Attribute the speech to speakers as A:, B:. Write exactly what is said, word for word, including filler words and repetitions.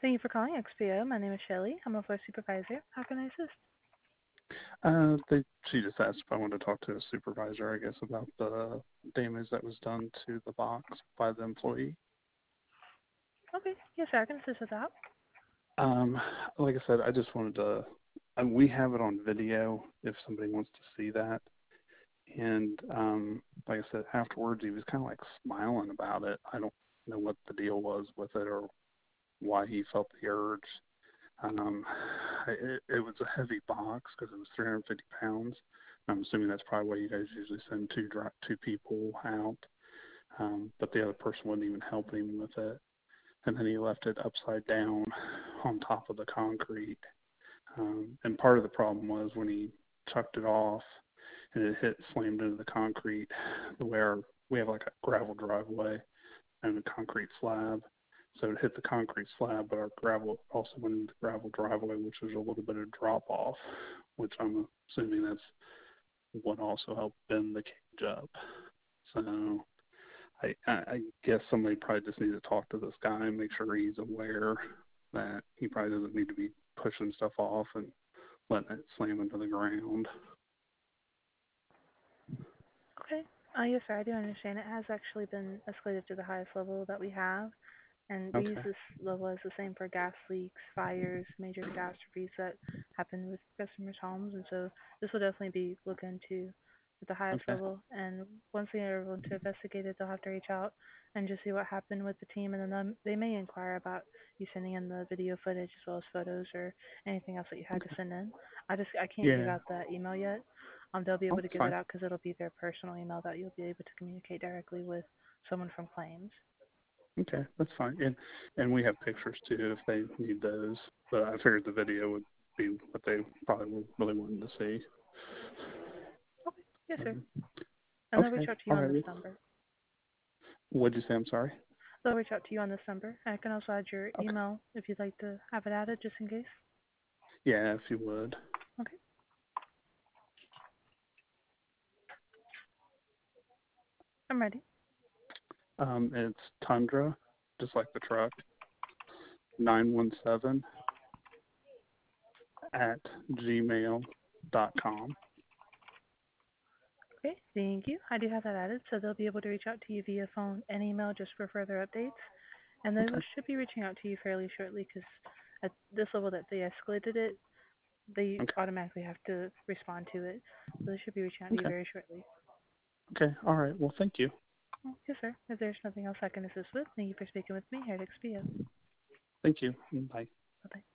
A: Thank you for calling X P O. My name is Shelly. I'm a floor supervisor. How can I assist?
B: Uh, they, she just asked if I wanted to talk to a supervisor, I guess, about the damage that was done to the box by the employee.
A: Okay. Yes, sir. I can assist with that.
B: Um, like I said, I just wanted to, and we have it on video if somebody wants to see that. And um, like I said, afterwards he was kind of like smiling about it. I don't know what the deal was with it or why he felt the urge. Um, it, it was a heavy box because it was three hundred fifty pounds. I'm assuming that's probably why you guys usually send two dri two people out. Um, but the other person wasn't even helping him with it. And then he left it upside down on top of the concrete. Um, and part of the problem was when he chucked it off and it hit, slammed into the concrete, where we have like a gravel driveway and a concrete slab. So it hit the concrete slab, but our gravel also went into the gravel driveway, which was a little bit of drop off, which I'm assuming that's what also helped bend the cage up. So I, I, I guess somebody probably just needs to talk to this guy and make sure he's aware that he probably doesn't need to be pushing stuff off and letting it slam into the ground.
A: Okay. Uh, yes, sir. I do understand. It has actually been escalated to the highest level that we have, and we use
B: Okay.
A: this level as the same for gas leaks, fires, major catastrophes that happen with customers' homes, and so this will definitely be looked into at the highest
B: Okay.
A: level. And once they are able to investigate it, they'll have to reach out and just see what happened with the team, and then them- they may inquire about you sending in the video footage as well as photos or anything else that you had to
B: Okay.
A: send in. I just I can't give
B: Yeah.
A: out that email yet. Um, they'll be
B: Oh,
A: able to
B: that's
A: give it
B: fine.
A: out because it'll be their personal email that you'll be able to communicate directly with someone from claims.
B: Okay, that's fine. And and we have pictures too if they need those. But I figured the video would be what they probably were really wanting to see.
A: Okay, yes, sir.
B: Um,
A: And they'll reach
B: okay.
A: out to you
B: All
A: on this
B: right.
A: number.
B: What'd you say? I'm sorry.
A: They'll reach out to you on this number. I can also add your
B: Okay.
A: email if you'd like to have it added, just in case.
B: Yeah, if you would.
A: Okay, I'm ready.
B: Um, it's Tundra, just like the truck, nine one seven at gmail dot com.
A: Okay, thank you. I do have that added, so they'll be able to reach out to you via phone and email just for further updates. And they will-
B: Okay.
A: should be reaching out to you fairly shortly because at this level that they escalated it, they
B: Okay.
A: automatically have to respond to it. So they should be reaching out to you
B: Okay.
A: very shortly.
B: Okay. All right. Well, thank you.
A: Oh, yes, sir. If there's nothing else I can assist with, thank you for speaking with me here at X P O.
B: Thank you. Bye.
A: Bye-bye.